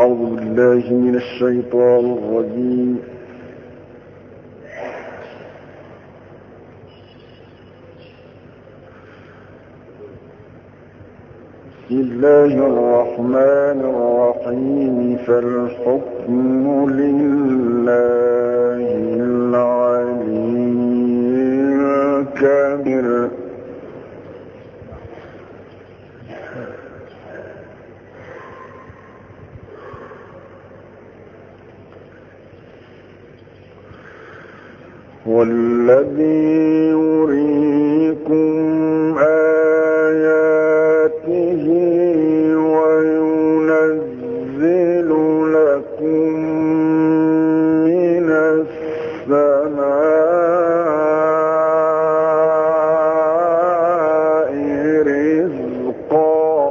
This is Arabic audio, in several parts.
أعوذ بالله من الشيطان الرجيم. بسم الله الرحمن الرحيم. فالحكم لله العلي الكبير. والذي يريكم آياته وينزل لكم من السماء رزقا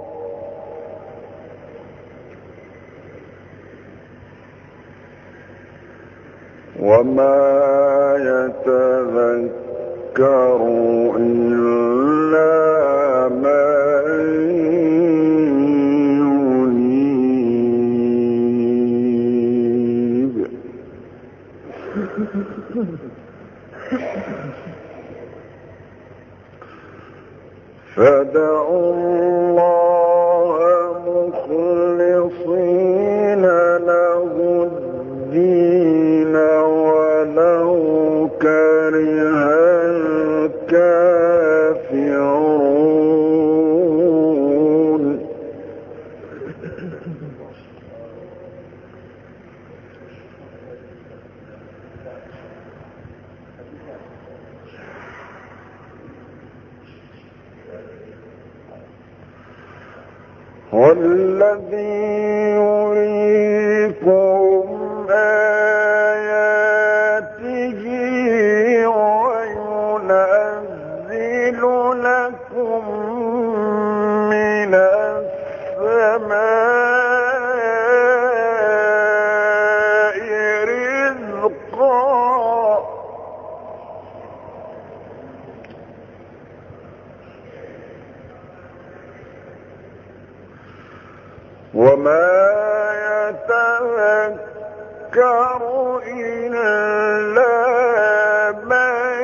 وما يتذكر إلا من ينيب. فادعوا الله مخلصين له الدين ولو كره الكافرون. والذي يريكم آياته وينزل لكم من السماء رزقا وما يتذكر إلا من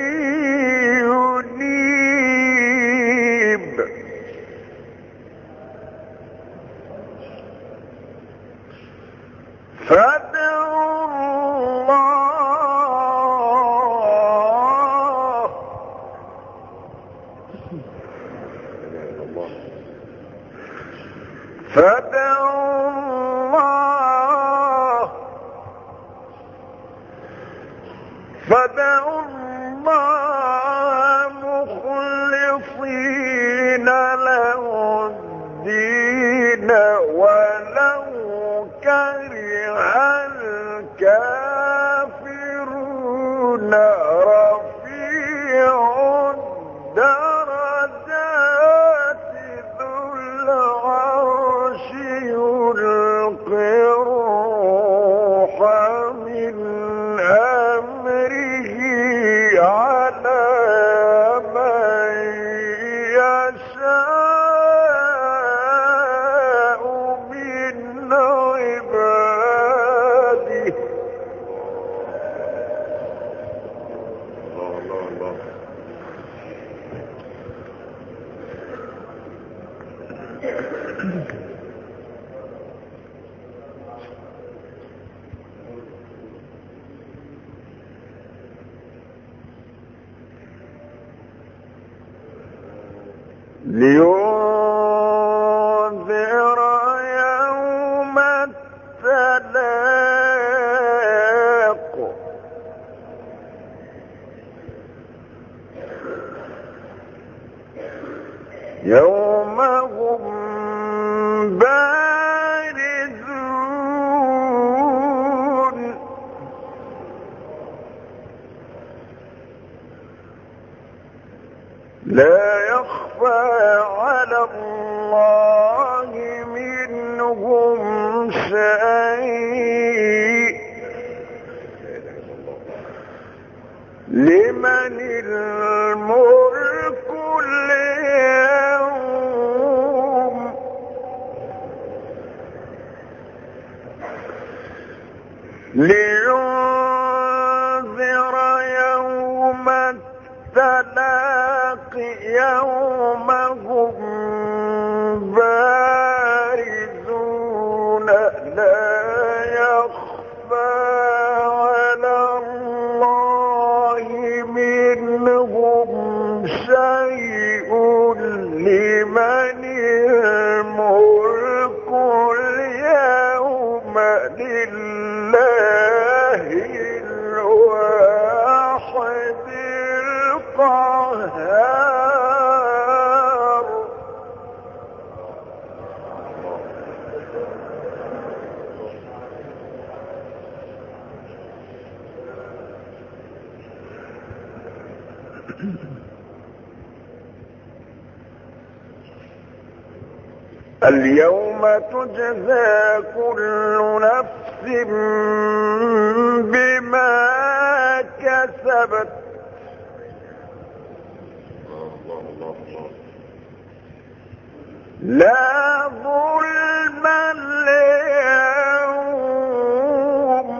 ينيب. فادعوا الله فادعوا الله مخلصين له الدين ولو كره الكافرون. رفيع الدرجات ذو العرش يلقي الروح من أمره على من يشاء من عباده. لينذر يوم التلاق. يوم هم بارزون لا يخفى على الله منهم شيء. لمن الملك اليوم. التلاق يوم هم بارزون لا يخفى على الله منهم شيء لمن الملك اليوم لله الواحد القهار. اليوم تجزى كل نفس بما كسبت لا ظلم اليوم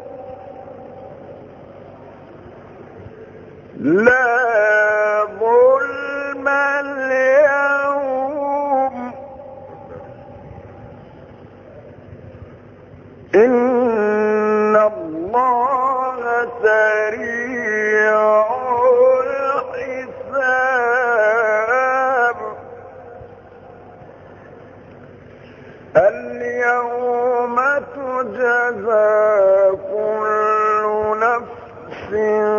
لا ظلم اليوم إن الله سريع الحساب. اليوم تجزى كل نفس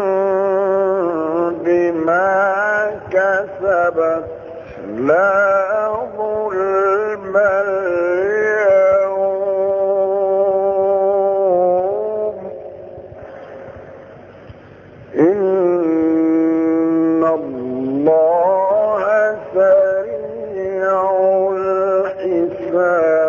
بما كسبت لا ظلم اليوم إن الله سريع الحساب.